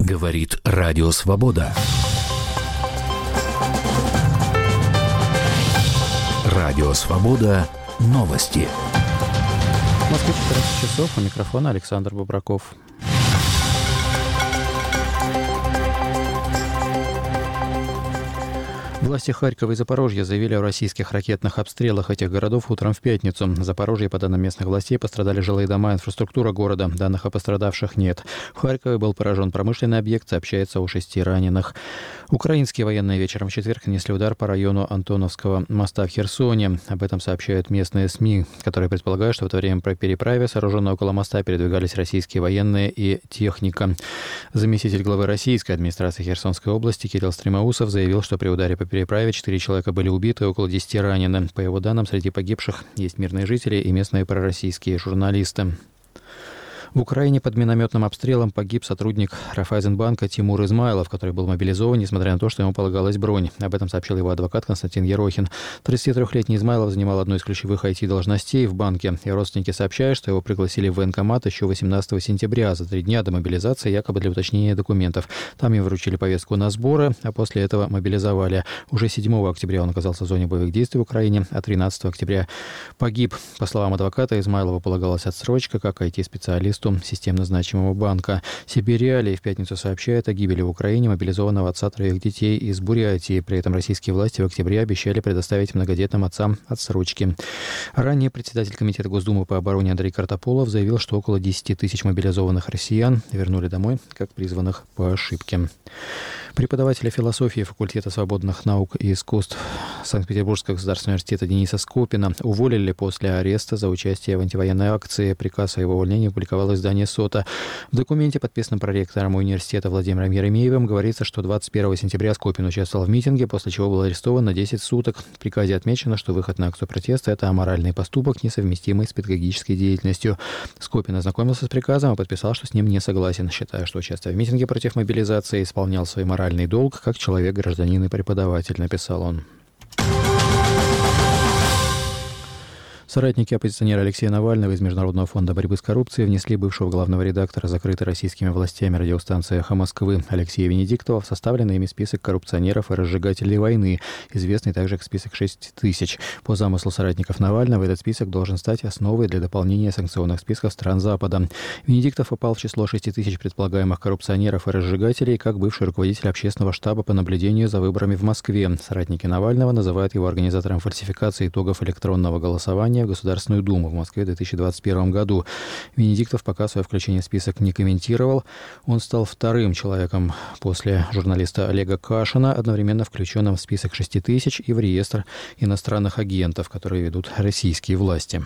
Говорит Радио Свобода. Радио Свобода. Новости. В Москве 14 часов. У микрофона Александр Бобраков. Власти Харькова и Запорожья заявили о российских ракетных обстрелах этих городов утром в пятницу. В Запорожье, по данным местных властей, пострадали жилые дома и инфраструктура города. Данных о пострадавших нет. В Харькове был поражен промышленный объект, сообщается о 6 раненых. Украинские военные вечером в четверг нанесли удар по району Антоновского моста в Херсоне. Об этом сообщают местные СМИ, которые предполагают, что в это время по переправе, сооруженной около моста, передвигались российские военные и техника. Заместитель главы российской администрации Херсонской области Кирилл Стремоусов заявил, что при ударе по переправе 4 человека были убиты и около 10 ранены. По его данным, среди погибших есть мирные жители и местные пророссийские журналисты. В Украине под минометным обстрелом погиб сотрудник Райффайзенбанка Тимур Измайлов, который был мобилизован, несмотря на то, что ему полагалась бронь. Об этом сообщил его адвокат Константин Ерохин. 33-летний Измайлов занимал одну из ключевых IT-должностей в банке. И родственники сообщают, что его пригласили в военкомат еще 18 сентября, за 3 дня до мобилизации, якобы для уточнения документов. Там ему вручили повестку на сборы, а после этого мобилизовали. Уже 7 октября он оказался в зоне боевых действий в Украине, а 13 октября погиб. По словам адвоката, Измайлову полагалась отсрочка как IT-специалисту системно значимого банка. Сибириалии в пятницу сообщает о гибели в Украине мобилизованного отца 3 детей из Бурятии. При этом российские власти в октябре обещали предоставить многодетным отцам отсрочки. Ранее председатель Комитета Госдумы по обороне Андрей Картополов заявил, что около 10 тысяч мобилизованных россиян вернули домой как призванных по ошибке. Преподавателя философии факультета свободных наук и искусств Санкт-Петербургского государственного университета Дениса Скопина уволили после ареста за участие в антивоенной акции. Приказ о его увольнении опубликовало издание «Сота». В документе, подписанном проректором университета Владимиром Еремеевым, говорится, что 21 сентября Скопин участвовал в митинге, после чего был арестован на 10 суток. В приказе отмечено, что выход на акцию протеста – это аморальный поступок, несовместимый с педагогической деятельностью. Скопин ознакомился с приказом и подписал, что с ним не согласен, считая, что, участвуя в митинге против мобилизации, исполнял свой моральный долг как человек, гражданин и преподаватель, написал он. Соратники оппозиционера Алексея Навального из Международного фонда борьбы с коррупцией внесли бывшего главного редактора закрытой российскими властями радиостанции «Эхо Москвы» Алексея Венедиктова в составленный ими список коррупционеров и разжигателей войны, известный также как список 6000. По замыслу соратников Навального, этот список должен стать основой для дополнения санкционных списков стран Запада. Венедиктов попал в число 6000 предполагаемых коррупционеров и разжигателей как бывший руководитель общественного штаба по наблюдению за выборами в Москве. Соратники Навального называют его организатором фальсификации итогов электронного голосования в Государственную Думу в Москве в 2021 году. Венедиктов пока свое включение в список не комментировал. Он стал вторым человеком после журналиста Олега Кашина, одновременно включенным в список 6000 и в реестр иностранных агентов, которые ведут российские власти.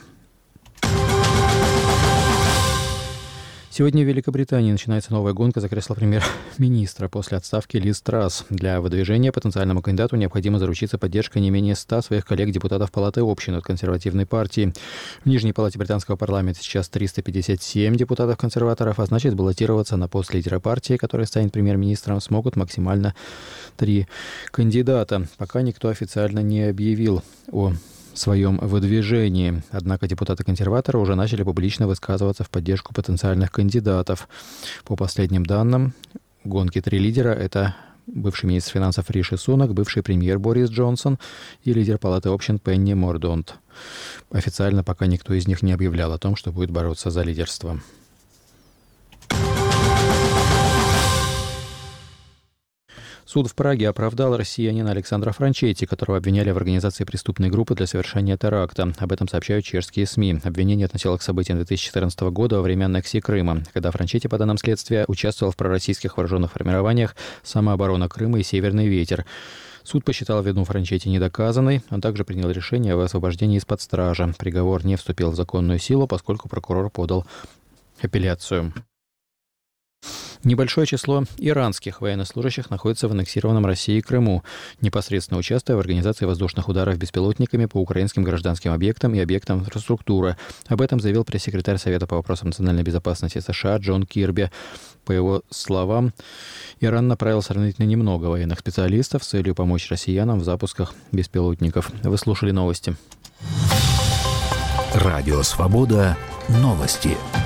Сегодня в Великобритании начинается новая гонка за кресло премьер-министра после отставки Лиз Трасс. Для выдвижения потенциальному кандидату необходимо заручиться поддержкой не менее 100 своих коллег-депутатов Палаты общин от консервативной партии. В Нижней палате британского парламента сейчас 357 депутатов-консерваторов, а значит, баллотироваться на пост лидера партии, который станет премьер-министром, смогут максимально 3 кандидата. Пока никто официально не объявил о своем выдвижении. Однако депутаты-консерваторы уже начали публично высказываться в поддержку потенциальных кандидатов. По последним данным, в гонке 3 лидера – это бывший министр финансов Риши Сунак, бывший премьер Борис Джонсон и лидер Палаты общин Пенни Мордонт. Официально пока никто из них не объявлял о том, что будет бороться за лидерство. Суд в Праге оправдал россиянина Александра Франчетти, которого обвиняли в организации преступной группы для совершения теракта. Об этом сообщают чешские СМИ. Обвинение относилось к событиям 2014 года во время аннексии Крыма, когда Франчетти, по данным следствия, участвовал в пророссийских вооруженных формированиях «Самооборона Крыма» и «Северный ветер». Суд посчитал вину Франчетти недоказанной. Он также принял решение об освобождении из-под стражи. Приговор не вступил в законную силу, поскольку прокурор подал апелляцию. Небольшое число иранских военнослужащих находится в аннексированном Россией Крыму, непосредственно участвуя в организации воздушных ударов беспилотниками по украинским гражданским объектам и объектам инфраструктуры. Об этом заявил пресс-секретарь Совета по вопросам национальной безопасности США Джон Кирби. По его словам, Иран направил сравнительно немного военных специалистов с целью помочь россиянам в запусках беспилотников. Вы слушали новости. Радио «Свобода». Новости.